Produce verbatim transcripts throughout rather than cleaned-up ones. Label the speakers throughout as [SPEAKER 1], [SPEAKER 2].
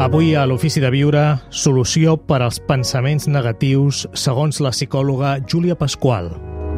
[SPEAKER 1] Avui a l'Ofici de Viure, solució per als pensaments negatius segons la psicòloga Júlia Pasqual.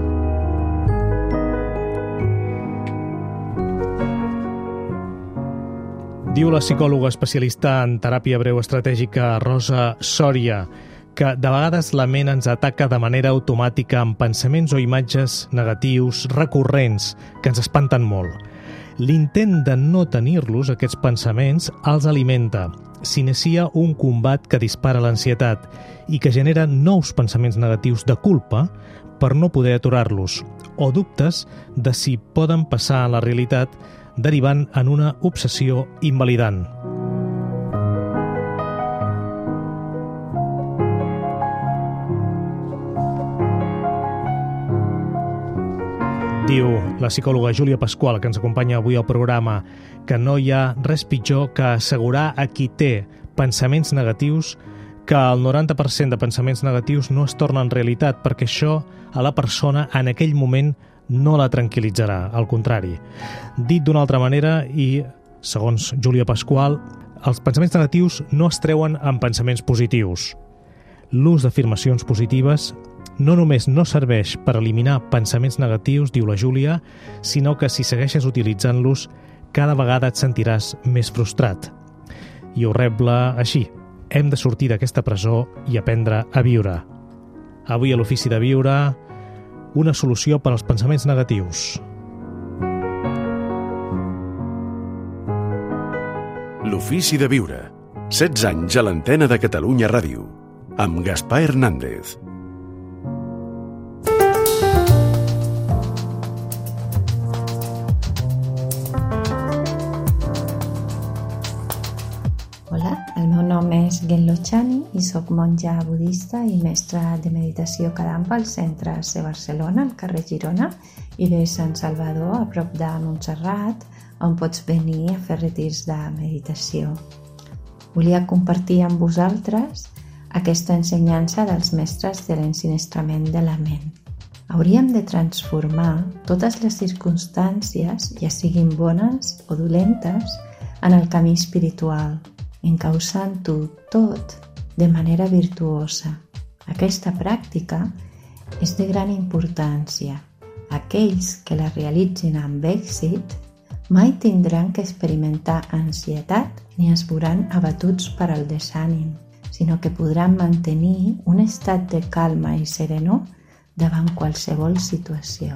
[SPEAKER 1] Diu la psicòloga especialista en teràpia breu estratègica Rosa Sòria que de vegades la ment ens ataca de manera automàtica amb pensaments o imatges negatius recurrents que ens espanten molt. L'intent de no tenir-los, aquests pensaments, els alimenta. S'inicia un combat que dispara l'ansietat i que genera nous pensaments negatius de culpa per no poder aturar-los, o dubtes de si poden passar a la realitat, derivant en una obsessió invalidant. Diu la psicòloga Júlia Pasqual, que ens acompanya avui al programa, que no hi ha res pitjor que assegurar a qui té pensaments negatius que el noranta per cent de pensaments negatius no es tornen realitat, perquè això a la persona en aquell moment no la tranquil·litzarà, al contrari. Dit d'una altra manera, i segons Júlia Pasqual, els pensaments negatius no es treuen amb pensaments positius. L'ús d'afirmacions positives no només no serveix per eliminar pensaments negatius, diu la Júlia, sinó que si segueixes utilitzant-los, cada vegada et sentiràs més frustrat. I ho rebla així: hem de sortir d'aquesta presó i aprendre a viure. Avui a l'Ofici de Viure, una solució per als pensaments negatius.
[SPEAKER 2] L'Ofici de Viure. setze anys a l'antena de Catalunya Ràdio. Amb Gaspar Hernández.
[SPEAKER 3] El meu nom és Genlo Chani i soc monja budista i mestra de meditació Kadampa al centre de Barcelona, al carrer Girona, i de Sant Salvador, a prop de Montserrat, on pots venir a fer retirs de meditació. Volia compartir amb vosaltres aquesta ensenyança dels mestres de l'ensinistrament de la ment. Hauríem de transformar totes les circumstàncies, ja siguin bones o dolentes, en el camí espiritual, encausant-ho tot de manera virtuosa. Aquesta pràctica és de gran importància. Aquells que la realitzin amb èxit mai tindran que experimentar ansietat ni es veuran abatuts per al desànim, sinó que podran mantenir un estat de calma i serenor davant qualsevol situació.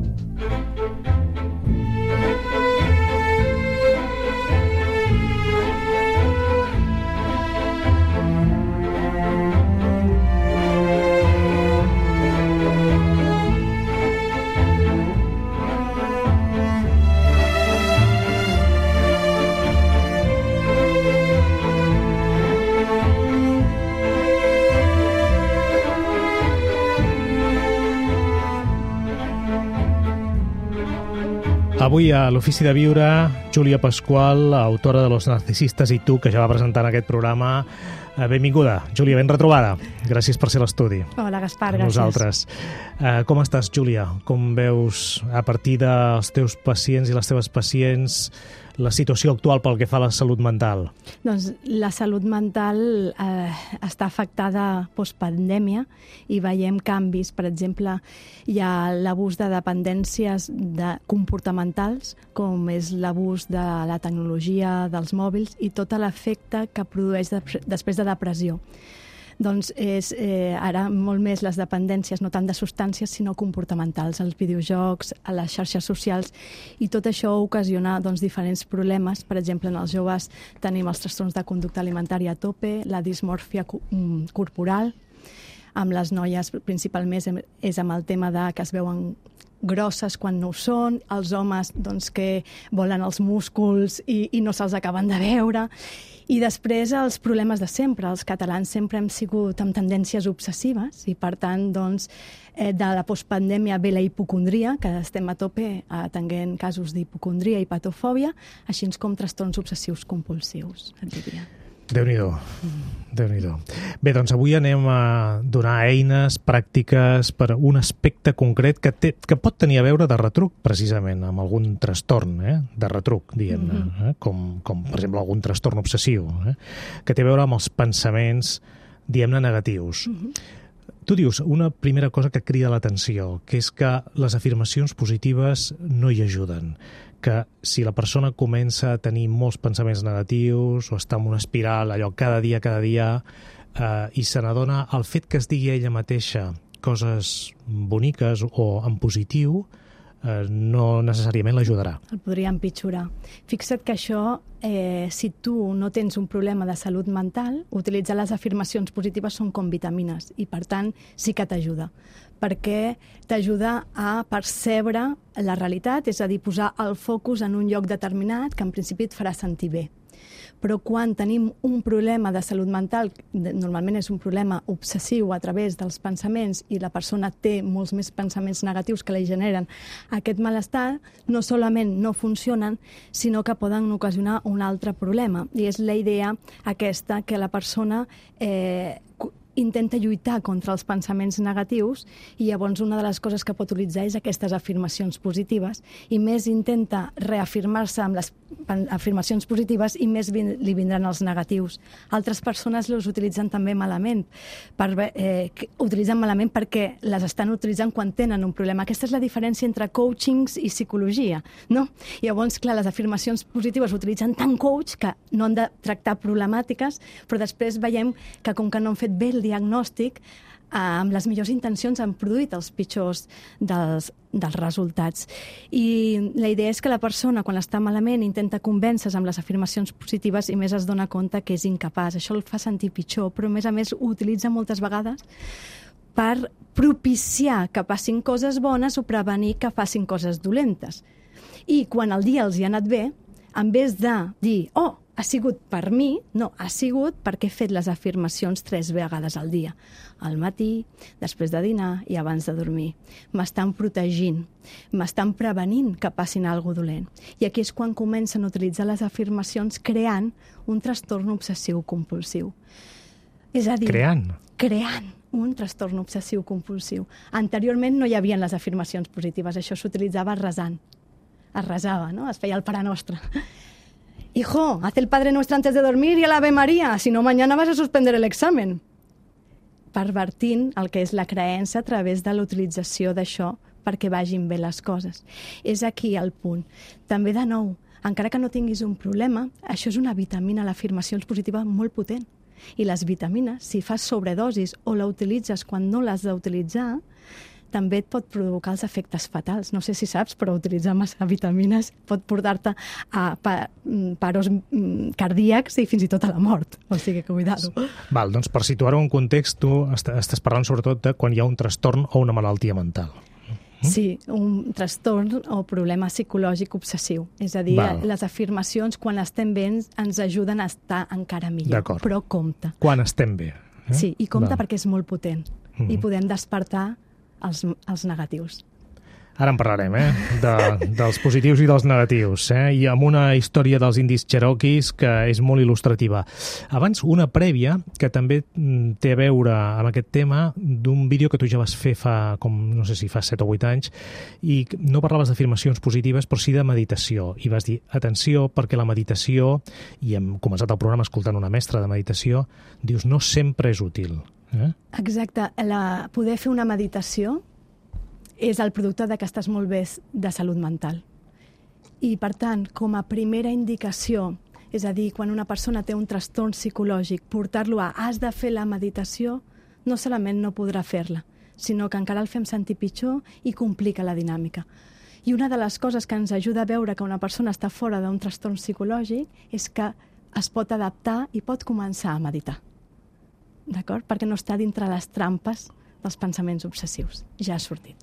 [SPEAKER 1] Avui a l'Ofici de Viure, Júlia Pasqual, autora de Los Narcisistes i tu, que ja va presentar en aquest programa. Benvinguda, Júlia, ben retrobada. Gràcies per ser a l'estudi.
[SPEAKER 4] Hola, Gaspar,
[SPEAKER 1] gràcies.
[SPEAKER 4] Nosaltres.
[SPEAKER 1] Uh, com estàs, Júlia? Com veus, a partir dels teus pacients i les teves pacients, la situació actual pel que fa a la salut mental?
[SPEAKER 4] Doncs la salut mental eh, està afectada postpandèmia i veiem canvis. Per exemple, hi ha l'abús de dependències de comportamentals, com és l'abús de la tecnologia, dels mòbils i tot l'efecte que produeix de, després de depressió. Doncs és eh, ara molt més les dependències, no tant de substàncies, sinó comportamentals, els videojocs, a les xarxes socials, i tot això ocasiona doncs, diferents problemes. Per exemple, en els joves tenim els trastorns de conducta alimentària a tope, la dismòrfia corporal, amb les noies principalment és amb el tema de que es veuen grosses quan no ho són, els homes doncs, que volen els músculs i, i no se'ls acaben de veure. I després els problemes de sempre. Els catalans sempre hem sigut amb tendències obsessives i, per tant, doncs, eh, de la postpandèmia ve la hipocondria, que estem a tope atenent casos d'hipocondria i patofòbia, així com trastorns obsessius compulsius, et diria.
[SPEAKER 1] Déu-n'hi-do. Déu-n'hi-do. Bé, doncs avui anem a donar eines pràctiques per un aspecte concret que, té, que pot tenir a veure de retruc, precisament, amb algun trastorn, eh? de retruc, diguem-ne, mm-hmm. eh? com, com, per exemple, algun trastorn obsessiu, eh? que té a veure amb els pensaments, diguem-ne, negatius. Mm-hmm. Tu dius una primera cosa que crida l'atenció, que és que les afirmacions positives no hi ajuden, que si la persona comença a tenir molts pensaments negatius o està en una espiral, allò cada dia, cada dia, eh, i se n'adona, el fet que es digui ella mateixa coses boniques o en positiu eh, no necessàriament l'ajudarà.
[SPEAKER 4] El podria empitjorar. Fixa't que això, eh, si tu no tens un problema de salut mental, utilitzar les afirmacions positives són com vitamines i, per tant, sí que t'ajuda, perquè t'ajuda a percebre la realitat, és a dir, posar el focus en un lloc determinat que en principi et farà sentir bé. Però quan tenim un problema de salut mental, normalment és un problema obsessiu a través dels pensaments i la persona té molts més pensaments negatius que li generen aquest malestar, no solament no funcionen, sinó que poden ocasionar un altre problema. I és la idea aquesta que la persona eh, intenta lluitar contra els pensaments negatius i llavors una de les coses que pot utilitzar és aquestes afirmacions positives i més intenta reafirmar-se amb les afirmacions positives i més li vindran els negatius. Altres persones les utilitzen també malament, per, eh, utilitzen malament perquè les estan utilitzant quan tenen un problema. Aquesta és la diferència entre coachings i psicologia, no? I llavors, clar, les afirmacions positives utilitzen tant coach que no han de tractar problemàtiques, però després veiem que com que no han fet bé el diagnòstic, amb les millors intencions han produït els pitjors dels, dels resultats. I la idea és que la persona, quan està malament, intenta convèncer-se amb les afirmacions positives i més es dona compte que és incapaç. Això el fa sentir pitjor, però a més a més ho utilitza moltes vegades per propiciar que passin coses bones o prevenir que facin coses dolentes. I quan el dia els hi ha anat bé, en vez de dir, oh, ha sigut per mi, no, ha sigut perquè he fet les afirmacions tres vegades al dia. Al matí, després de dinar i abans de dormir. M'estan protegint, m'estan prevenint que passin alguna cosa dolent. I aquí és quan comencen a utilitzar les afirmacions creant un trastorn obsessiu-compulsiu. És a dir,
[SPEAKER 1] creant?
[SPEAKER 4] Creant un trastorn obsessiu-compulsiu. Anteriorment no hi havia les afirmacions positives, això s'utilitzava resant. Es resava, no? Es feia el Pare Nostre. Hijo, haz el Padre Nuestro antes de dormir y el Ave María, si no mañana vas a suspender el examen. Pervertint el que és la creença a través de l'utilització d'això perquè vagin bé les coses. És aquí el punt. També, de nou, encara que no tinguis un problema, això és una vitamina, l'afirmació positiva molt potent. I les vitamines, si fas sobredosis o la utilitzes quan no l'has d'utilitzar, també et pot provocar els efectes fatals. No sé si saps, però utilitzar massa vitamines pot portar-te a paros cardíacs i fins i tot a la mort. O sigui, que cuidado.
[SPEAKER 1] Val, doncs per situar-ho en context, tu estàs parlant sobretot de quan hi ha un trastorn o una malaltia mental.
[SPEAKER 4] Sí, un trastorn o problema psicològic obsessiu. És a dir, Val. Les afirmacions, quan estem bé, ens ajuden a estar encara millor. Però compte.
[SPEAKER 1] Quan estem bé. Eh?
[SPEAKER 4] Sí, i compte Val. Perquè és molt potent. Mm-hmm. I podem despertar els, els negatius.
[SPEAKER 1] Ara en parlarem, eh? De, dels positius i dels negatius, eh? I amb una història dels indis cherokees que és molt il·lustrativa. Abans, una prèvia que també té a veure amb aquest tema d'un vídeo que tu ja vas fer fa, com no sé si fa set o vuit anys, i no parlaves d'afirmacions positives, però sí de meditació. I vas dir, atenció, perquè la meditació, i hem començat el programa escoltant una mestra de meditació, dius, no sempre és útil. Eh?
[SPEAKER 4] Exacte. La, poder fer una meditació és el producte de que estàs molt bé de salut mental. I, per tant, com a primera indicació, és a dir, quan una persona té un trastorn psicològic, portar-lo a has de fer la meditació, no solament no podrà fer-la, sinó que encara el fem sentir pitjor i complica la dinàmica. I una de les coses que ens ajuda a veure que una persona està fora d'un trastorn psicològic és que es pot adaptar i pot començar a meditar. D'acord? Perquè no està dintre les trampes dels pensaments obsessius. Ja ha sortit.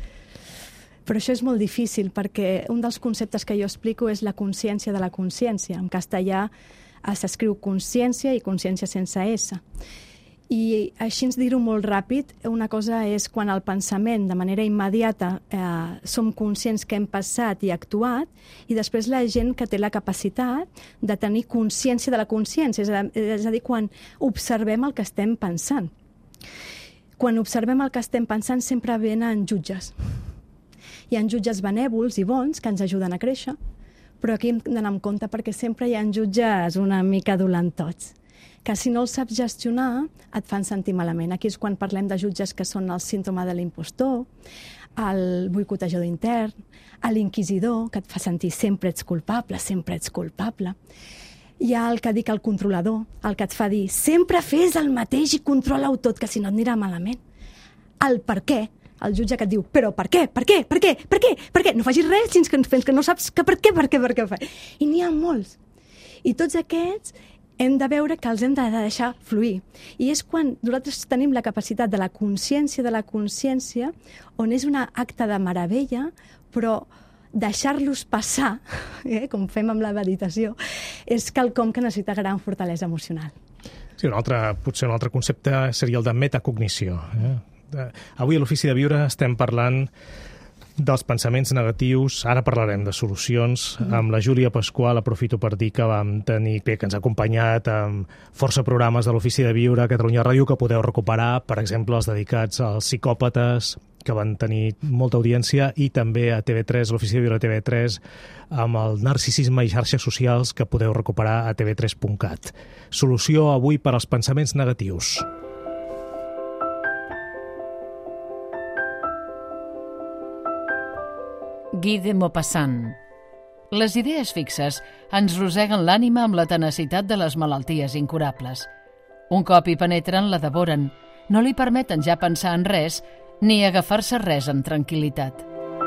[SPEAKER 4] Però això és molt difícil perquè un dels conceptes que jo explico és la consciència de la consciència. En castellà s'escriu consciència i consciència sense S. I així ens dir-ho molt ràpid, una cosa és quan el pensament de manera immediata eh, som conscients que hem passat i actuat, i després la gent que té la capacitat de tenir consciència de la consciència, és a, és a dir, quan observem el que estem pensant. Quan observem el que estem pensant sempre venen jutges. Hi ha jutges benèvols i bons que ens ajuden a créixer, però aquí hem d'anar amb compte perquè sempre hi ha jutges una mica dolentots, que si no els saps gestionar et fan sentir malament. Aquí és quan parlem de jutges que són el síndrome de l'impostor, el boicotejador intern, l'inquisidor, que et fa sentir sempre ets culpable, sempre ets culpable. Hi ha el que dic el controlador, el que et fa dir sempre fes el mateix i controla-ho tot, que si no et anirà malament. El per què, el jutge que et diu però per què, per què, per què, per què, per què? No facis res fins que, fins que no saps que per què, per què, per què. I n'hi ha molts. I tots aquests hem de veure que els hem de deixar fluir. I és quan nosaltres tenim la capacitat de la consciència de la consciència, on és un acte de meravella, però deixar-los passar, eh, com fem amb la meditació, és quelcom que necessita gran fortalesa emocional.
[SPEAKER 1] Sí, un altre, potser un altre concepte seria el de metacognició. Eh? Avui a l'Ofici de Viure estem parlant dels pensaments negatius. Ara parlarem de solucions. Mm. Amb la Júlia Pasqual aprofito per dir que vam tenir, bé, que ens ha acompanyat amb força programes de l'Ofici de Viure a Catalunya Ràdio que podeu recuperar, per exemple, els dedicats als psicòpates, que van tenir molta audiència, i també a T V tres, l'Ofici de Viure a T V tres, amb el narcisisme i xarxes socials, que podeu recuperar a t v tres punt cat. Solució avui per als pensaments negatius.
[SPEAKER 5] Guy de Maupassant. Les idees fixes ens roseguen l'ànima amb la tenacitat de les malalties incurables. Un cop hi penetren, la devoren. No li permeten ja pensar en res ni agafar-se res en tranquil·litat.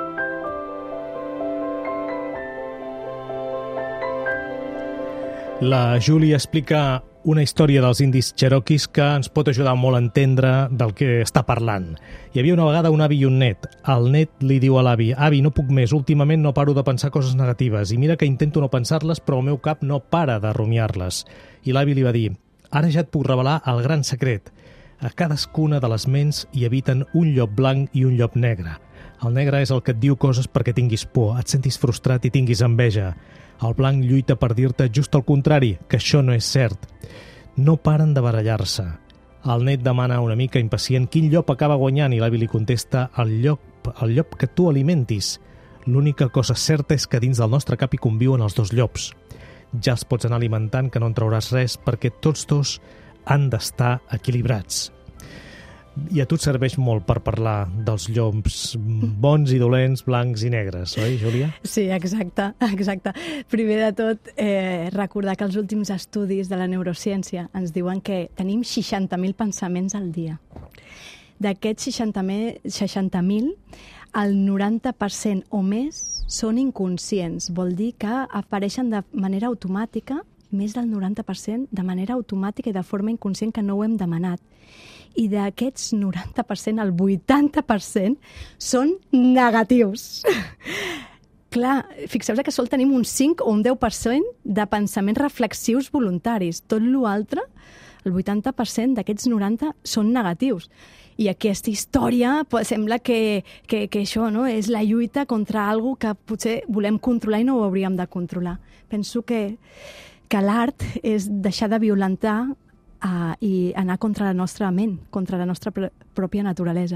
[SPEAKER 1] La Júlia explica una història dels indis cherokees que ens pot ajudar molt a entendre del que està parlant. Hi havia una vegada un avi i un net. El net li diu a l'avi: «Avi, no puc més, últimament no paro de pensar coses negatives, i mira que intento no pensar-les, però el meu cap no para de rumiar-les». I l'avi li va dir: «Ara ja et puc revelar el gran secret. A cadascuna de les ments hi habiten un llop blanc i un llop negre. El negre és el que et diu coses perquè tinguis por, et sentis frustrat i tinguis enveja. El blanc lluita per dir-te just el contrari, que això no és cert. No paren de barallar-se». El net demana una mica impacient quin llop acaba guanyant, i l'avi li contesta: el llop, el llop que tu alimentis. L'única cosa certa és que dins del nostre cap hi conviuen els dos llops. Ja els pots anar alimentant, que no en trauràs res, perquè tots dos han d'estar equilibrats. I a tu et serveix molt per parlar dels llops bons i dolents, blancs i negres, oi, Júlia?
[SPEAKER 4] Sí, exacte, exacte. Primer de tot, eh, recordar que els últims estudis de la neurociència ens diuen que tenim seixanta mil pensaments al dia. D'aquests seixanta mil, el noranta per cent o més són inconscients. Vol dir que apareixen de manera automàtica, més del noranta per cent de manera automàtica i de forma inconscient, que no ho hem demanat. I d'aquests noranta per cent, el vuitanta per cent són negatius. Clar, fixeu-vos que sol tenim un cinc o un deu per cent de pensaments reflexius voluntaris. Tot l'altre, el vuitanta per cent d'aquests noranta, són negatius. I aquesta història pues, sembla que, que, que això no, és la lluita contra alguna cosa que potser volem controlar i no ho hauríem de controlar. Penso que, que l'art és deixar de violentar Uh, i anar contra la nostra ment, contra la nostra pr pròpia naturalesa.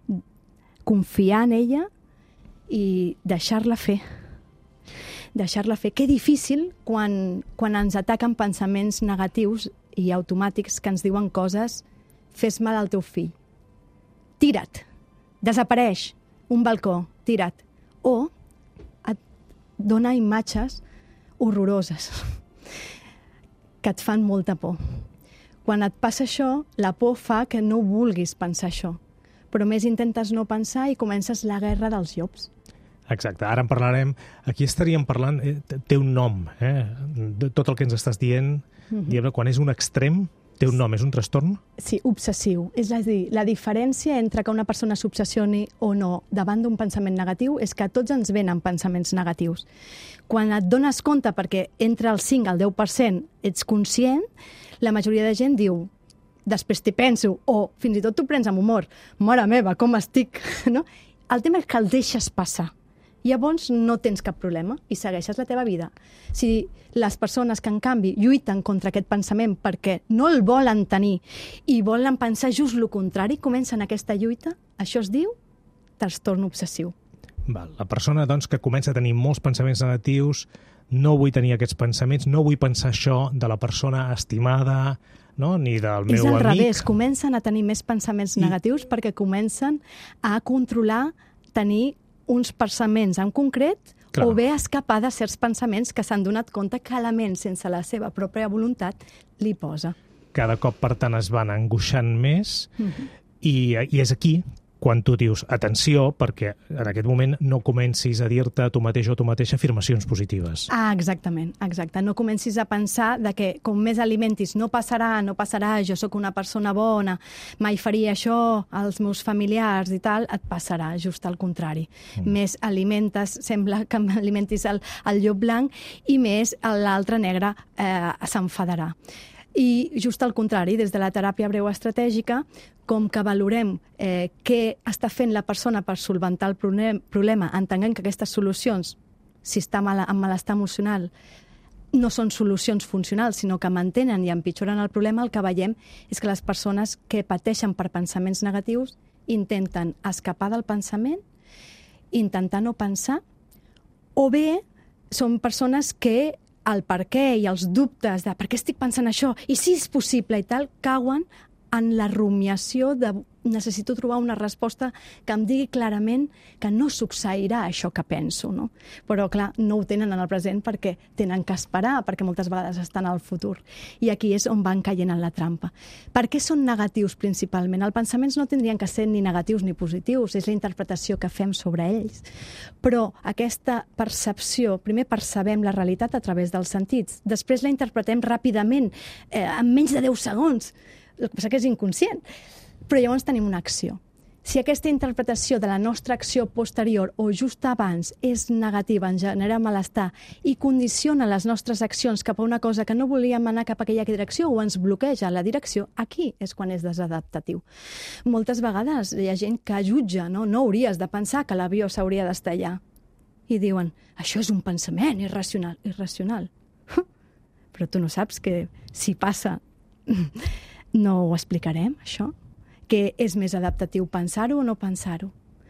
[SPEAKER 4] Confiar en ella i deixar-la fer. Deixar-la fer. Que difícil quan, quan ens ataquen pensaments negatius i automàtics que ens diuen coses: fes mal al teu fill, tira't, desapareix, un balcó, tira't. O et dona imatges horroroses que et fan molta por. Quan et passa això, la por fa que no vulguis pensar això. Però més intentes no pensar i comences la guerra dels llops.
[SPEAKER 1] Exacte, ara en parlarem. Aquí estaríem parlant, eh, té un nom, eh? Tot el que ens estàs dient, mm-hmm. diguem-ne, quan és un extrem, té un nom, és un trastorn?
[SPEAKER 4] Sí, obsessiu. És a dir, la diferència entre que una persona s'obsessioni o no davant d'un pensament negatiu és que a tots ens venen pensaments negatius. Quan et dones compte, perquè entre el cinc al deu per cent ets conscient, la majoria de gent diu: després t'hi penso, o fins i tot t'ho prens amb humor. Mare meva, com estic, no? El tema és que el deixes passar. Llavors no tens cap problema i segueixes la teva vida. Si les persones que, en canvi, lluiten contra aquest pensament perquè no el volen tenir i volen pensar just el contrari, comencen aquesta lluita, això es diu trastorn obsessiu.
[SPEAKER 1] Val. La persona doncs, que comença a tenir molts pensaments negatius, no vull tenir aquests pensaments, no vull pensar això de la persona estimada, no? Ni del meu amic.
[SPEAKER 4] És al revés, comencen a tenir més pensaments I... negatius perquè comencen a controlar, tenir uns pensaments en concret, clar, o bé escapar de certs pensaments que s'han donat compte que elements sense la seva pròpia voluntat li posa.
[SPEAKER 1] Cada cop, per tant, es van angoixant més
[SPEAKER 4] Mm-hmm.
[SPEAKER 1] i, i és aquí quan tu dius, atenció, perquè en aquest moment no comencis a dir-te a tu mateix o a tu mateixa afirmacions positives.
[SPEAKER 4] Ah, exactament, exacte. No comencis a pensar de que com més alimentis no passarà, no passarà, jo sóc una persona bona, mai faria això als meus familiars i tal, et passarà, just al contrari. Mm. Més alimentes, sembla que alimentis el, el llop blanc i més l'altre negre eh, s'enfadarà. I just al contrari, des de la teràpia breu estratègica, com que valorem eh, què està fent la persona per solventar el problema, entenent que aquestes solucions, si està mal, amb malestar emocional, no són solucions funcionals, sinó que mantenen i empitjoren el problema, el que veiem és que les persones que pateixen per pensaments negatius intenten escapar del pensament, intentar no pensar, o bé són persones que el per què i els dubtes de per què estic pensant això i si és possible i tal, cauen en la rumiació de necessito trobar una resposta que em digui clarament que no succeirà això que penso, no? Però, clar, no ho tenen en el present perquè tenen que esperar, perquè moltes vegades estan al futur. I aquí és on van caient en la trampa. Per què són negatius, principalment? Els pensaments no tindrien que ser ni negatius ni positius, és la interpretació que fem sobre ells. Però aquesta percepció, primer percebem la realitat a través dels sentits, després la interpretem ràpidament, eh, en menys de deu segons. El que passa que és inconscient. Però llavors tenim una acció. Si aquesta interpretació de la nostra acció posterior o just abans és negativa, ens genera malestar i condiciona les nostres accions cap a una cosa que no volíem anar cap a aquella direcció o ens bloqueja la direcció, aquí és quan és desadaptatiu. Moltes vegades hi ha gent que jutja, no, no hauries de pensar que l'avió s'hauria d'estellar. I diuen, això és un pensament irracional. Irracional. Però tu no saps que si passa no ho explicarem, això? Que és més adaptatiu pensar-ho o no pensar-ho.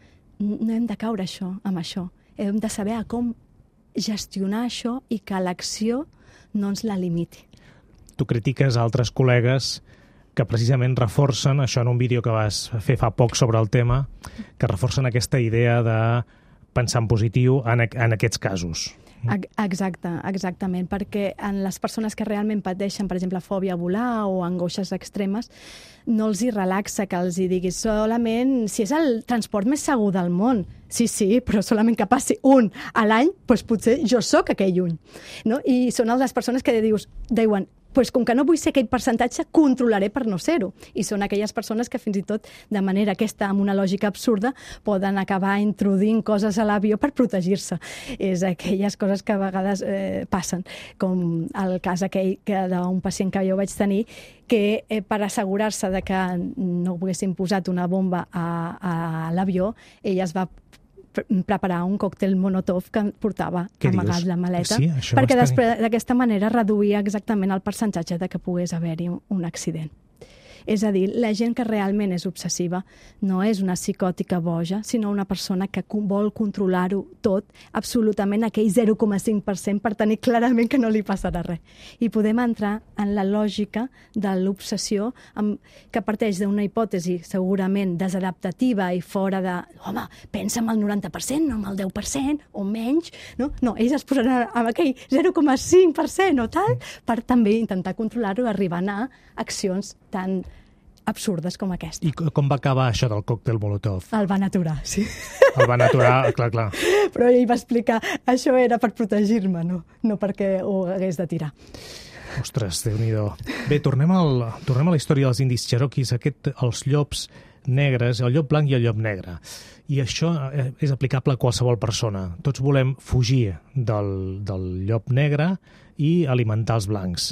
[SPEAKER 4] No hem de caure això, amb això. Hem de saber com gestionar això i que l'acció no ens la limiti.
[SPEAKER 1] Tu critiques altres col·legues que precisament reforcen, això en un vídeo que vas fer fa poc sobre el tema, que reforcen aquesta idea de pensar en positiu en, en aquests casos.
[SPEAKER 4] Exacte, exactament, perquè en les persones que realment pateixen, per exemple, fòbia a volar o angoixes extremes, no els hi relaxa que els hi diguis solament, si és el transport més segur del món, sí, sí, però solament que passi un a l'any, doncs potser jo sóc aquell un. No? I són les persones que dius, diuen, pues com que no vull ser aquell percentatge, controlaré per no ser-ho. I són aquelles persones que fins i tot, de manera aquesta, amb una lògica absurda, poden acabar introduint coses a l'avió per protegir-se. És aquelles coses que a vegades eh, passen, com el cas aquell que d'un pacient que jo vaig tenir, que eh, per assegurar-se de que no haguessin posat una bomba a, a l'avió, ella es va preparar un còctel Molotov que portava amagat la maleta,
[SPEAKER 1] sí,
[SPEAKER 4] perquè després d'aquesta manera reduïa exactament el percentatge de que pogués haver-hi un accident. És a dir, la gent que realment és obsessiva no és una psicòtica boja, sinó una persona que vol controlar-ho tot, absolutament aquell zero coma cinc per cent per tenir clarament que no li passarà res. I podem entrar en la lògica de l'obsessió que parteix d'una hipòtesi segurament desadaptativa i fora de, home, pensa en el noranta per cent, no en el deu per cent, o menys, no? No, ells es posaran amb aquell zero coma cinc per cent o tal, per també intentar controlar-ho i arribar a accions tan absurdes com aquesta.
[SPEAKER 1] I com va acabar això del còctel Molotov?
[SPEAKER 4] El van aturar, sí.
[SPEAKER 1] El van aturar, clar, clar.
[SPEAKER 4] Però ell va explicar, això era per protegir-me, no, no perquè ho hagués de tirar.
[SPEAKER 1] Ostres, Déu-n'hi-do. Bé, tornem, al, tornem a la història dels indis cherokees, aquest, els llops negres, el llop blanc i el llop negre. I això és aplicable a qualsevol persona. Tots volem fugir del, del llop negre i alimentar els blancs.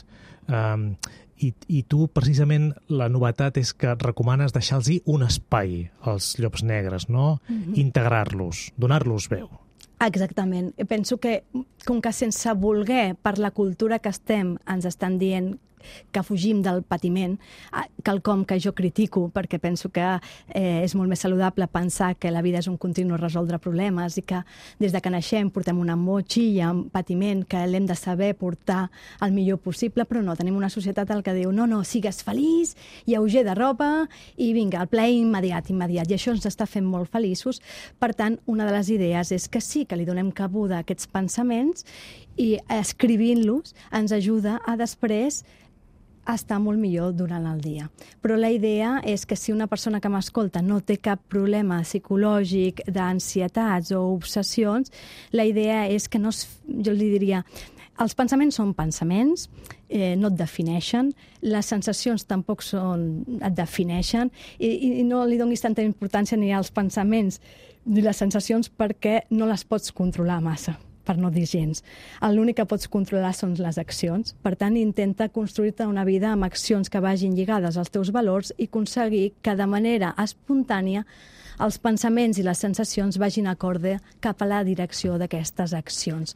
[SPEAKER 1] Um, i, I tu, precisament, la novetat és que recomanes deixar-los un espai als llops negres, no? Mm-hmm. Integrar-los, donar-los veu.
[SPEAKER 4] Exactament. Penso que, com que sense voler, per la cultura que estem, ens estan dient que fugim del patiment, quelcom que jo critico, perquè penso que eh, és molt més saludable pensar que la vida és un continu resoldre problemes i que des de que naixem portem una motxilla, un patiment que l'hem de saber portar el millor possible, però no, tenim una societat al que diu no, no, sigues feliç, lleuger de roba i vinga, el plaer immediat, immediat, i això ens està fent molt feliços. Per tant, una de les idees és que sí, que li donem cabuda a aquests pensaments i escrivint-los ens ajuda a després estar molt millor durant el dia. Però la idea és que si una persona que m'escolta no té cap problema psicològic d'ansietats o obsessions, la idea és que no es, jo li diria, els pensaments són pensaments, eh, no et defineixen, les sensacions tampoc són, et defineixen, i, i no li donis tanta importància ni als pensaments ni les sensacions perquè no les pots controlar massa, per no dir gens. L'únic que pots controlar són les accions. Per tant, intenta construir-te una vida amb accions que vagin lligades als teus valors i aconseguir que de manera espontània els pensaments i les sensacions vagin acorde cap a la direcció d'aquestes accions.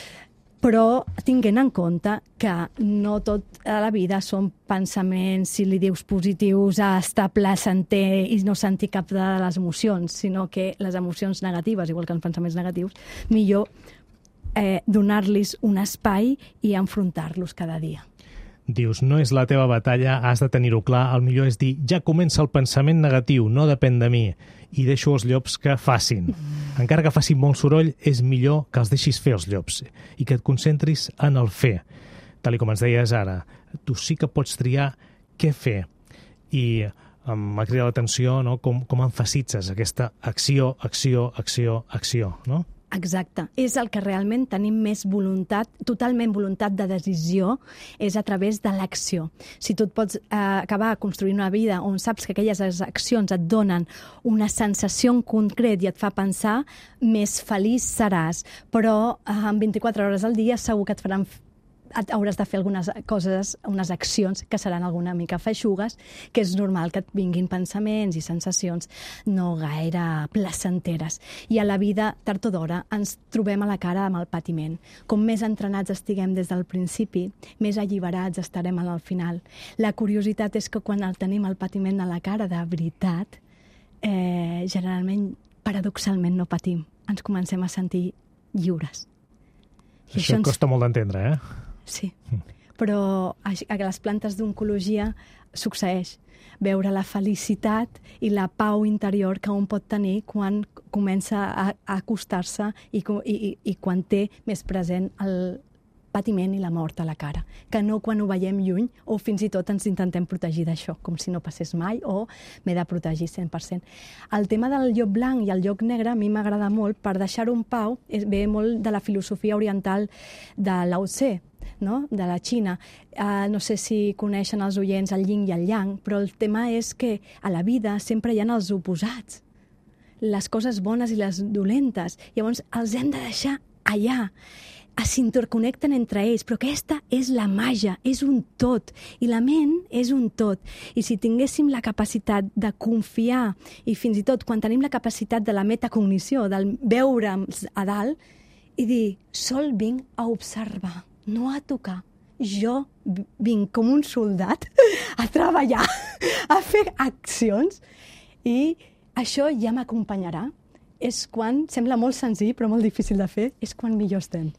[SPEAKER 4] Però tinguent en compte que no tot a la vida són pensaments, si li dius positius, a estar placenter i no sentir cap de les emocions, sinó que les emocions negatives, igual que els pensaments negatius, millor Eh, donar-los un espai i enfrontar-los cada dia.
[SPEAKER 1] Dius, no és la teva batalla, has de tenir-ho clar, el millor és dir, ja comença el pensament negatiu, no depèn de mi, i deixo els llops que facin. Mm. Encara que facin molt soroll, és millor que els deixis fer els llops i que et concentris en el fer. Tal com ens deies ara, tu sí que pots triar què fer. I m'ha cridat l'atenció, no? com, com emfasitzes aquesta acció, acció, acció, acció, no?
[SPEAKER 4] Exacte. És el que realment tenim més voluntat, totalment voluntat de decisió, és a través de l'acció. Si tu et pots eh, acabar construint una vida on saps que aquelles accions et donen una sensació en concret i et fa pensar, més feliç seràs. Però eh, en vint-i-quatre hores al dia segur que et faran et hauràs de fer algunes coses, unes accions que seran alguna mica feixugues, que és normal que et vinguin pensaments i sensacions no gaire placenteres. I a la vida, tard o d'hora, ens trobem a la cara amb el patiment. Com més entrenats estiguem des del principi, més alliberats estarem al final. La curiositat és que quan el tenim el patiment a la cara de veritat, eh, generalment, paradoxalment, no patim. Ens comencem a sentir lliures.
[SPEAKER 1] I això, això ens... costa molt d'entendre, eh?
[SPEAKER 4] Sí, però a les plantes d'oncologia succeeix veure la felicitat i la pau interior que un pot tenir quan comença a, a acostar-se i, i, i quan té més present el patiment i la mort a la cara, que no quan ho veiem lluny o fins i tot ens intentem protegir d'això, com si no passés mai o m'he de protegir cent per cent. El tema del llop blanc i el llop negre a mi m'agrada molt, per deixar-ho en pau, ve molt de la filosofia oriental de Lao Tse, no? De la Xina. Uh, no sé si coneixen els oients el yin i el yang, però el tema és que a la vida sempre hi ha els oposats, les coses bones i les dolentes. Llavors els hem de deixar allà. S'interconnecten entre ells, però aquesta és la màgia, és un tot, i la ment és un tot. I si tinguéssim la capacitat de confiar, i fins i tot quan tenim la capacitat de la metacognició, del veure'ns a dalt, i dir, sol vinc a observar, no a tocar. Jo vinc com un soldat a treballar, a fer accions, i això ja m'acompanyarà. És quan, sembla molt senzill, però molt difícil de fer, és quan millor estem.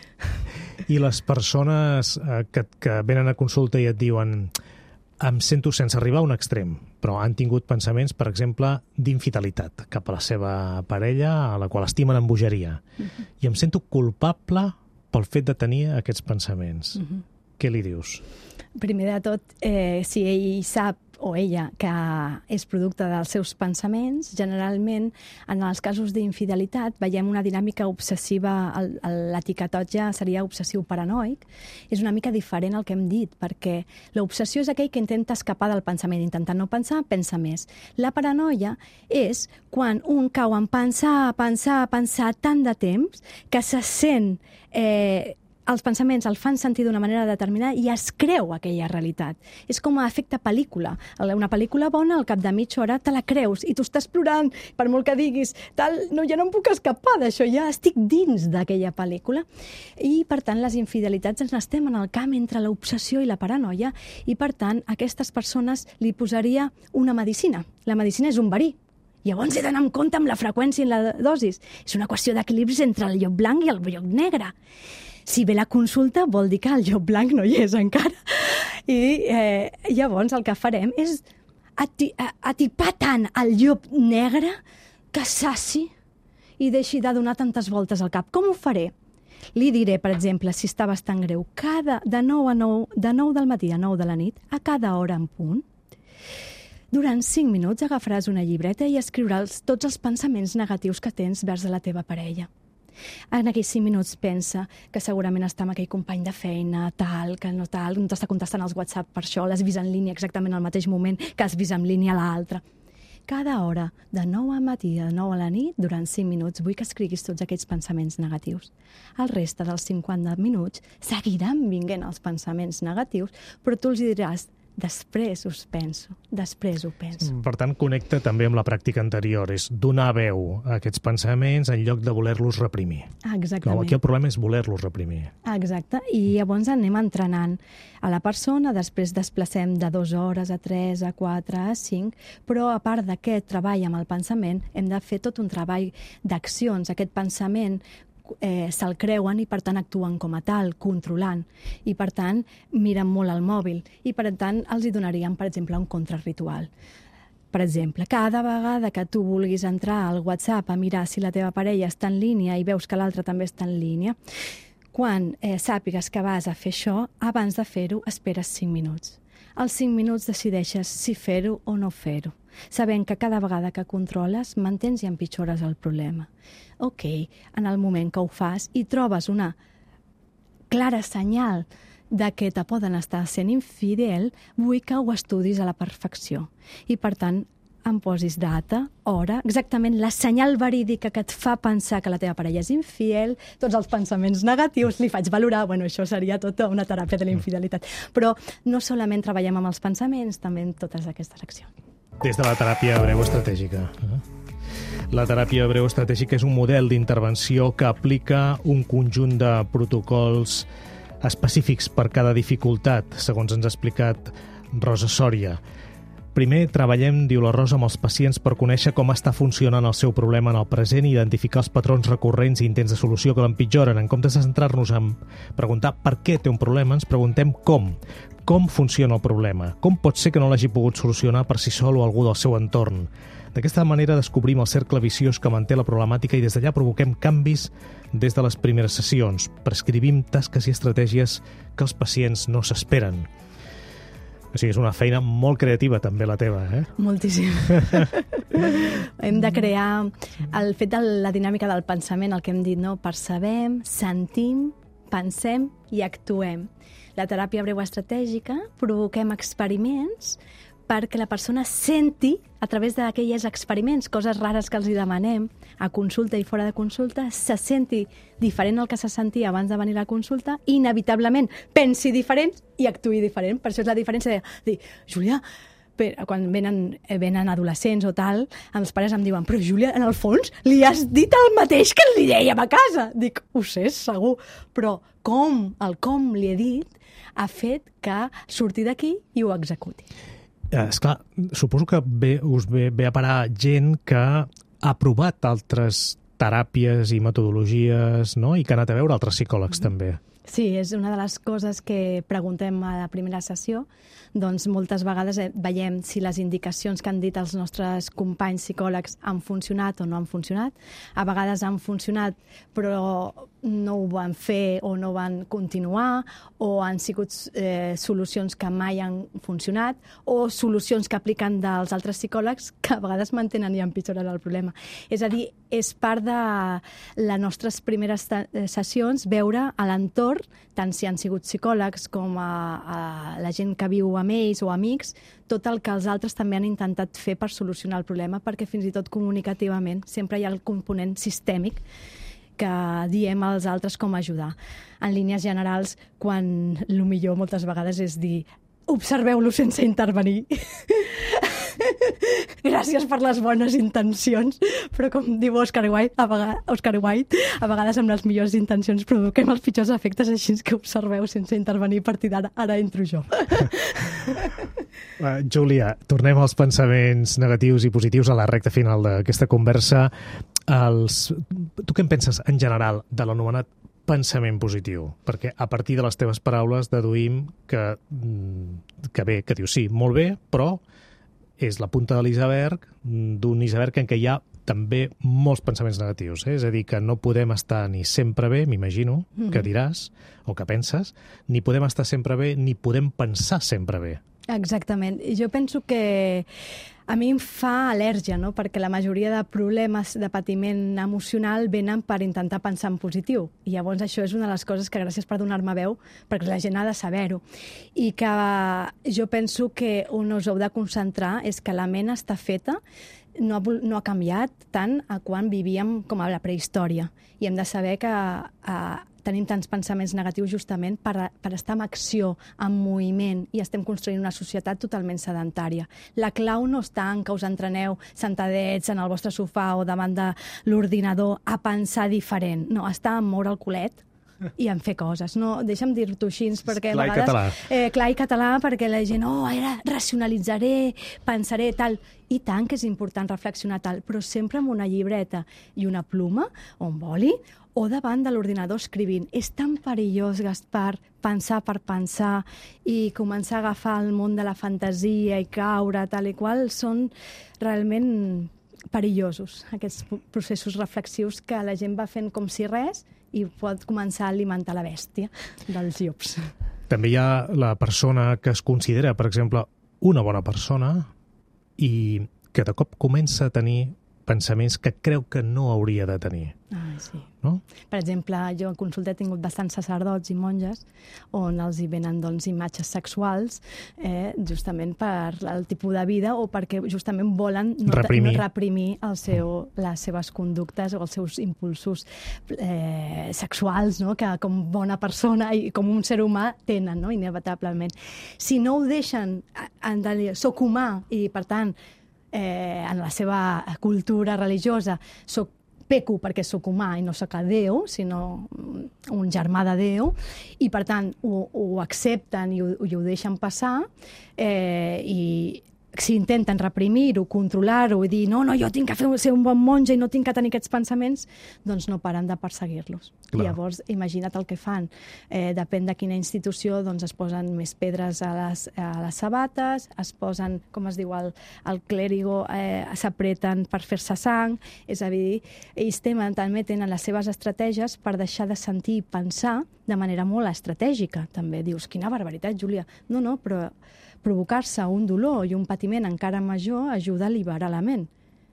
[SPEAKER 1] I les persones eh, que, que venen a consulta i et diuen em sento sense arribar a un extrem, però han tingut pensaments, per exemple, d'infidelitat cap a la seva parella, a la qual estimen amb bogeria, uh-huh. i em sento culpable pel fet de tenir aquests pensaments. Uh-huh. Què li dius?
[SPEAKER 4] Primer de tot, eh, si ell sap o ella que és producte dels seus pensaments, generalment, en els casos d'infidelitat, veiem una dinàmica obsessiva, l'etiquetatge seria obsessiu-paranoic, és una mica diferent al que hem dit, perquè l'obsessió és aquell que intenta escapar del pensament, intentant no pensar, pensa més. La paranoia és quan un cau en pensar, pensar, pensar tant de temps que se sent... Eh, els pensaments el fan sentir d'una manera determinada i es creu aquella realitat. És com a efecte pel·lícula. Una pel·lícula bona, al cap de mitja hora, te la creus i tu estàs plorant, per molt que diguis, tal, no, ja no em puc escapar d'això, ja estic dins d'aquella pel·lícula. I, per tant, les infidelitats ens estem en el camp entre l'obsessió i la paranoia i, per tant, a aquestes persones li posaria una medicina. La medicina és un verí. Llavors he d'anar amb compte amb la freqüència i la dosis. És una qüestió d'equilibris entre el llop blanc i el llop negre. Si ve la consulta vol dir que el llop blanc no hi és encara. I eh, llavors el que farem és ati atipar tant el llop negre que saci i deixi de donar tantes voltes al cap. Com ho faré? Li diré, per exemple, si està bastant greu, cada, de nou a nou, de nou del matí a nou de la nit, a cada hora en punt, durant cinc minuts agafaràs una llibreta i escriuràs tots els pensaments negatius que tens vers la teva parella. En aquells cinc minuts pensa que segurament està amb aquell company de feina, tal, que no tal, no t'està contestant els WhatsApp per això, l'has vist en línia exactament al mateix moment que has vist en línia l'altre. Cada hora, de nou al matí a de nou a la nit, durant cinc minuts, vull que escriguis tots aquests pensaments negatius. El reste dels cinquanta minuts seguiran vinguent els pensaments negatius, però tu els diràs: després us penso, després ho penso.
[SPEAKER 1] Per tant, connecta també amb la pràctica anterior, és donar veu a aquests pensaments en lloc de voler-los reprimir.
[SPEAKER 4] Exactament.
[SPEAKER 1] Aquí el problema és voler-los reprimir.
[SPEAKER 4] Exacte, i llavors anem entrenant a la persona, després desplacem de dues hores a tres, a quatre, a cinc, però a part d'aquest treball amb el pensament, hem de fer tot un treball d'accions. Aquest pensament Eh, se'l creuen i per tant actuen com a tal, controlant, i per tant miren molt el mòbil i per tant els hi donaríem, per exemple, un contrarritual. Per exemple, cada vegada que tu vulguis entrar al WhatsApp a mirar si la teva parella està en línia i veus que l'altra també està en línia, quan eh, sàpigues que vas a fer això, abans de fer-ho esperes cinc minuts. Als cinc minuts decideixes si fer-ho o no fer-ho, sabent que cada vegada que controles mantens i empitjores el problema. Ok, en el moment que ho fas i trobes una clara senyal de que te poden estar sent infidel, vull que ho estudis a la perfecció. I, per tant, em posis data, hora, exactament la senyal verídica que et fa pensar que la teva parella és infiel, tots els pensaments negatius, li faig valorar, bueno, això seria tota una teràpia de la infidelitat. Però no solament treballem amb els pensaments, també en totes aquestes accions.
[SPEAKER 1] Des de la teràpia breu estratègica. La teràpia breu estratègica és un model d'intervenció que aplica un conjunt de protocols específics per cada dificultat, segons ens ha explicat Rosa Sòria. Primer, treballem, diu la Rosa, amb els pacients per conèixer com està funcionant el seu problema en el present i identificar els patrons recurrents i intents de solució que l'empitjoren. En comptes de centrar-nos en preguntar per què té un problema, ens preguntem com. Com funciona el problema? Com pot ser que no l'hagi pogut solucionar per si sol o algú del seu entorn? D'aquesta manera descobrim el cercle viciós que manté la problemàtica i des d'allà provoquem canvis des de les primeres sessions. Prescrivim tasques i estratègies que els pacients no s'esperen. O sigui, és una feina molt creativa també la teva, eh?
[SPEAKER 4] Moltíssim. Hem de crear el fet de la dinàmica del pensament, el que hem dit, no? Percebem, sentim, pensem i actuem. La teràpia breu estratègica provoquem experiments perquè la persona senti, a través d'aquells experiments, coses rares que els hi demanem, a consulta i fora de consulta, se senti diferent al que se sentia abans de venir a la consulta i, inevitablement, pensi diferent i actuï diferent. Per això és la diferència de dir, Júlia, quan venen, venen adolescents o tal, els pares em diuen, però Júlia, en el fons, li has dit el mateix que li dèiem a casa. Dic, ho sé, segur, però com, el com li he dit, ha fet que surti d'aquí i ho executi.
[SPEAKER 1] Esclar, suposo que ve, us ve, ve a parar gent que ha provat altres teràpies i metodologies, no? I que ha anat a veure altres psicòlegs, mm-hmm. també.
[SPEAKER 4] Sí, és una de les coses que preguntem a la primera sessió. Doncs moltes vegades veiem si les indicacions que han dit els nostres companys psicòlegs han funcionat o no han funcionat. A vegades han funcionat, però no ho van fer o no van continuar, o han sigut eh, solucions que mai han funcionat, o solucions que apliquen dels altres psicòlegs que a vegades mantenen i empitjoren el problema. És a dir, és part de les nostres primeres sessions veure a l'entorn, tant si han sigut psicòlegs com a, a la gent que viu amb ells o amics, tot el que els altres també han intentat fer per solucionar el problema, perquè fins i tot comunicativament sempre hi ha el component sistèmic que diem als altres com ajudar. En línies generals, quan el millor moltes vegades és dir observeu-lo sense intervenir. Gràcies per les bones intencions, però com diu Oscar Wilde, a vegades, Oscar Wilde, a vegades amb les millors intencions provoquem els pitjors efectes, així que observeu sense intervenir. A partir d'ara, ara entro jo.
[SPEAKER 1] Uh, Júlia, tornem als pensaments negatius i positius a la recta final d'aquesta conversa. Els... Tu què en penses en general de l'anomenat pensament positiu? Perquè a partir de les teves paraules deduïm que, que bé, que dius sí, molt bé, però és la punta de l'iceberg, d'un iceberg en què hi ha també molts pensaments negatius. Eh? És a dir, que no podem estar ni sempre bé, m'imagino, mm-hmm. que diràs, o que penses, ni podem estar sempre bé, ni podem pensar sempre bé.
[SPEAKER 4] Exactament. Jo penso que a mi em fa al·lèrgia, no? Perquè la majoria de problemes de patiment emocional venen per intentar pensar en positiu. I llavors això és una de les coses que, gràcies per donar-me veu, perquè la gent ha de saber-ho. I que jo penso que on us heu de concentrar és que la ment està feta, no ha, no ha canviat tant a quan vivíem com a la prehistòria. I hem de saber que eh, tenim tants pensaments negatius justament per, per estar en acció, en moviment, i estem construint una societat totalment sedentària. La clau no està en que us entreneu sentadets en el vostre sofà o davant de l'ordinador a pensar diferent. No, està en moure el culet i en fer coses. No, deixa'm dir-t'ho així, perquè
[SPEAKER 1] clar
[SPEAKER 4] a vegades...
[SPEAKER 1] Català.
[SPEAKER 4] Eh, clar i català, perquè la gent, oh, ara racionalitzaré, pensaré, tal. I tant que és important reflexionar tal, però sempre amb una llibreta i una pluma o un boli, o davant de l'ordinador escrivint. És tan perillós, Gaspar, pensar per pensar i començar a agafar el món de la fantasia i caure, tal i qual, són realment perillosos, aquests processos reflexius que la gent va fent com si res i pot començar a alimentar la bèstia dels llops.
[SPEAKER 1] També hi ha la persona que es considera, per exemple, una bona persona i que de cop comença a tenir pensaments que creu que no hauria de tenir.
[SPEAKER 4] Ah, sí.
[SPEAKER 1] No?
[SPEAKER 4] Per exemple, jo a consulta he tingut bastants sacerdots i monges on els hi venen doncs, imatges sexuals eh, justament per el tipus de vida o perquè justament volen no reprimir, no reprimir el seu, les seves conductes o els seus impulsos eh, sexuals, no? Que com bona persona i com un ser humà tenen, no? Inevitablement. Si no ho deixen, en realitat, soc humà i, per tant, eh, en la seva cultura religiosa, soc peco perquè sóc humà i no sóc a Déu, sinó un germà de Déu, i per tant ho, ho accepten i ho, i ho deixen passar, eh, i si intenten reprimir-ho, controlar-ho i dir no, no, jo tinc que fer, ser un bon monge i no tinc que tenir aquests pensaments, doncs no paren de perseguir-los. I llavors, imagina't el que fan. Eh, depèn de quina institució, doncs es posen més pedres a les, a les sabates, es posen, com es diu, el, el clèrigo, eh, s'apreten per fer-se sang, és a dir, ells tenen, també tenen les seves estratègies per deixar de sentir i pensar de manera molt estratègica. També dius, quina barbaritat, Júlia. No, no, però provocar-se un dolor i un patiment encara major ajuda a liberar la ment.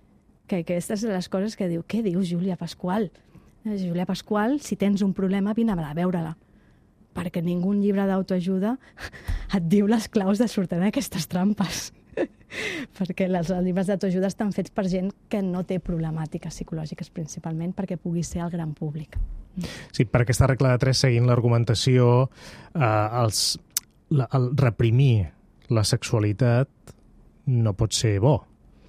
[SPEAKER 4] Que aquestes són les coses que diu, què dius, Júlia Pasqual? Júlia Pasqual, si tens un problema, vine a veure-la. Perquè ningú llibre d'autoajuda et diu les claus de sortir d'aquestes trampes. Perquè els llibres d'autoajuda estan fets per gent que no té problemàtiques psicològiques, principalment perquè pugui ser el gran públic.
[SPEAKER 1] Sí, per aquesta regla de tres, seguint l'argumentació, eh, els, la, el reprimir la sexualitat no pot ser bo.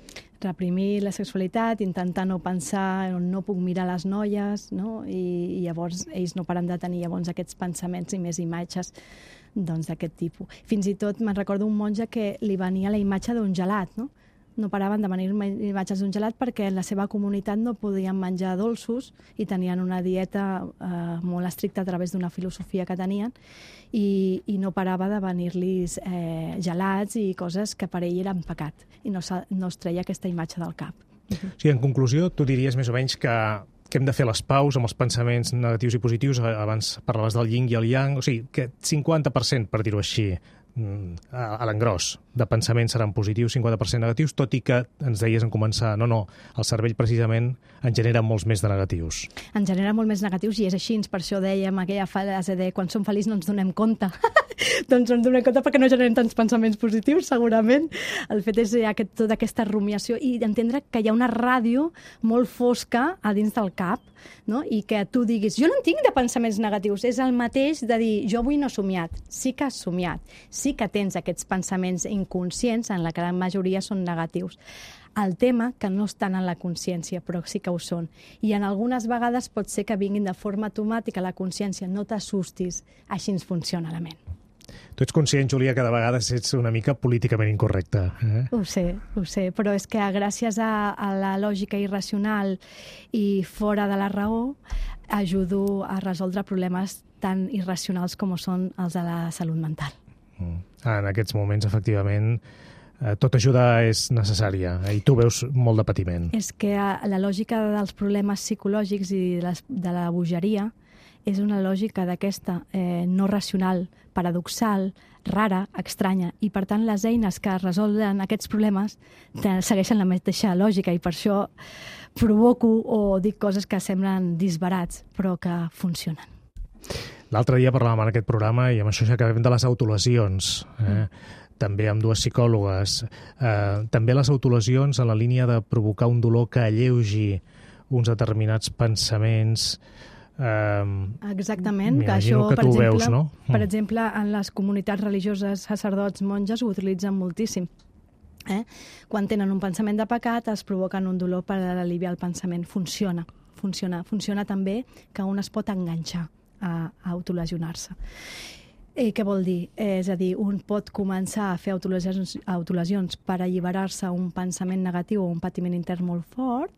[SPEAKER 4] Reprimir la sexualitat, intentar no pensar, no puc mirar les noies, no? I, i llavors ells no paren de tenir llavors aquests pensaments i més imatges doncs, d'aquest tipus. Fins i tot me'n recordo un monge que li venia la imatge d'un gelat, no? No paraven de venir imatges d'un gelat perquè en la seva comunitat no podien menjar dolços i tenien una dieta eh, molt estricta a través d'una filosofia que tenien i, i no parava de venir-los eh, gelats i coses que per ell eren pecat i no, no es treia aquesta imatge del cap.
[SPEAKER 1] Sí, en conclusió, tu diries més o menys que, que hem de fer les paus amb els pensaments negatius i positius. Abans parlaves del yin i el yang, o sigui, que cinquanta per cent, per dir-ho així, a l'engròs de pensaments seran positius, cinquanta per cent negatius, tot i que ens deies en començar, no, no, el cervell precisament en genera molts més de negatius.
[SPEAKER 4] En genera molt més negatius i és així, per això dèiem aquella frase de quan som feliços no ens donem compte. Doncs no ens donem compte perquè no generem tants pensaments positius, segurament. El fet és aquest, tota aquesta rumiació i entendre que hi ha una ràdio molt fosca a dins del cap, no? I que tu diguis, jo no en tinc de pensaments negatius, és el mateix de dir, jo avui no he somiat, sí que has somiat, sí que tens aquests pensaments inconscients, en la gran majoria són negatius. El tema que no estan en la consciència, però sí que ho són. I en algunes vegades pot ser que vinguin de forma automàtica a la consciència, no t'assustis, així ens funciona la ment.
[SPEAKER 1] Tu ets conscient, Júlia, que de vegades ets una mica políticament incorrecta. Eh?
[SPEAKER 4] Ho sé, ho sé, però és que gràcies a, a la lògica irracional i fora de la raó ajudo a resoldre problemes tan irracionals com són els de la salut mental.
[SPEAKER 1] Mm. En aquests moments, efectivament, eh, tota ajuda és necessària i tu veus molt de patiment.
[SPEAKER 4] És que la lògica dels problemes psicològics i de, les, de la bogeria és una lògica d'aquesta eh, no racional, paradoxal, rara, estranya, i per tant les eines que resolen aquests problemes segueixen la mateixa lògica i per això provoco o dic coses que semblen disbarats però que funcionen.
[SPEAKER 1] L'altre dia parlàvem en aquest programa i amb això ja acabem de les autolesions, eh? Mm. També amb dues psicòlogues. Eh, també les autolesions en la línia de provocar un dolor que alleugi uns determinats pensaments. Um,
[SPEAKER 4] Exactament, que això,
[SPEAKER 1] que
[SPEAKER 4] per,
[SPEAKER 1] tu
[SPEAKER 4] exemple,
[SPEAKER 1] veus, no?
[SPEAKER 4] per exemple, en les comunitats religioses, sacerdots, monges, ho utilitzen moltíssim. Eh? Quan tenen un pensament de pecat, es provoquen un dolor per aliviar el pensament. Funciona, funciona. Funciona també que un es pot enganxar a, a autolesionar-se. I què vol dir? És a dir, un pot començar a fer autolesions, autolesions per alliberar-se un pensament negatiu o un patiment intern molt fort,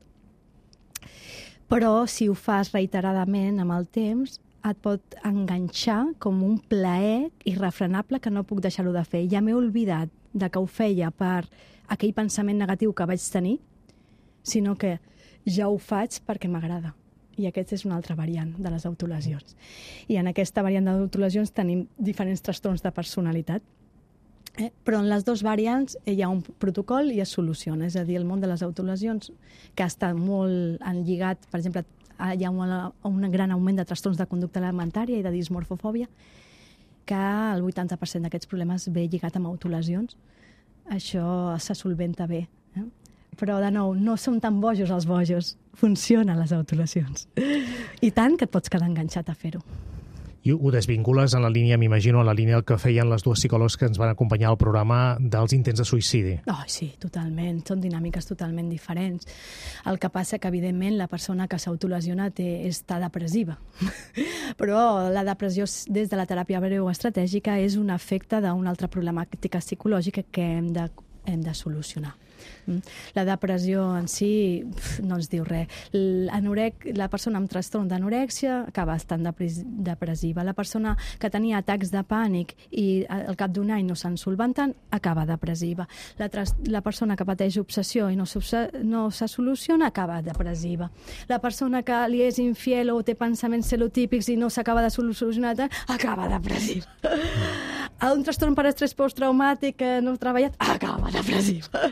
[SPEAKER 4] però si ho fas reiteradament amb el temps, et pot enganxar com un plaer irrefrenable que no puc deixar-ho de fer. Ja m'he oblidat de que ho feia per aquell pensament negatiu que vaig tenir, sinó que ja ho faig perquè m'agrada. I aquest és una altra variant de les autolesions. I en aquesta variant d'autolesions tenim diferents trastorns de personalitat, Eh, però en les dues variants hi ha un protocol i es soluciona. És a dir, el món de les autolesions, que està molt enlligat, per exemple, hi ha un, un gran augment de trastorns de conducta alimentària i de dismorfofòbia, que el vuitanta per cent d'aquests problemes ve lligat amb autolesions. Això se solventa bé. Eh? Però, de nou, no són tan bojos els bojos. Funcionen les autolesions. I tant que et pots quedar enganxat a fer-ho.
[SPEAKER 1] I ho desvincules en la línia, m'imagino, en la línia que feien les dues psicòlogs que ens van acompanyar al programa dels intents de suïcidi.
[SPEAKER 4] Oh, sí, totalment. Són dinàmiques totalment diferents. El que passa que, evidentment, la persona que s'autolesiona està depressiva. Però la depressió des de la teràpia breuestratègica és un efecte d'una altra problemàtica psicològica que hem de, hem de solucionar. La depressió en si no ens diu res. La persona amb trastorn d'anorèxia acaba estant depressiva. La persona que tenia atacs de pànic i al cap d'un any no se'n solventen acaba depressiva. La, la persona que pateix obsessió i no, no se soluciona acaba depressiva. La persona que li és infiel o té pensaments celotípics i no s'acaba de solucionar acaba depressiva. Un trastorn per estrès posttraumàtic que no ha treballat acaba depressiva.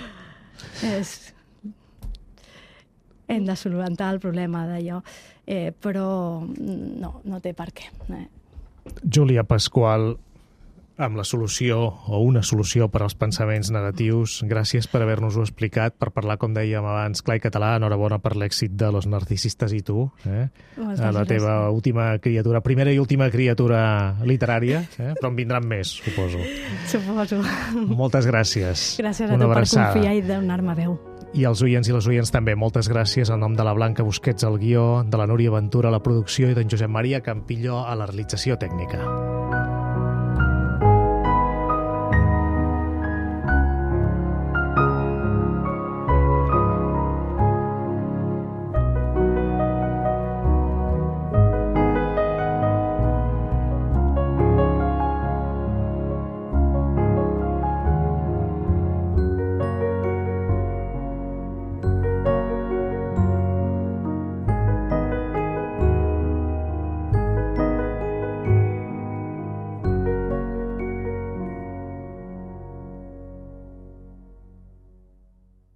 [SPEAKER 4] És... Hem de solucionar el problema d'allò, eh, però no, no té per què. Eh.
[SPEAKER 1] Júlia Pasqual, amb la solució o una solució per als pensaments negatius, gràcies per haver-nos-ho explicat, per parlar, com dèiem abans, clar i català. Enhorabona per l'èxit de Los Narcisistes i tu, eh? La teva última criatura, primera i última criatura literària, eh? Però en vindran més, suposo.
[SPEAKER 4] Suposo.
[SPEAKER 1] Moltes gràcies.
[SPEAKER 4] Gràcies a tu per confiar i donar-me veu.
[SPEAKER 1] I als oients i les oients també, moltes gràcies en nom de la Blanca Busquets al guió, de la Núria Ventura a la producció i d'en Josep Maria Campillo a la realització tècnica.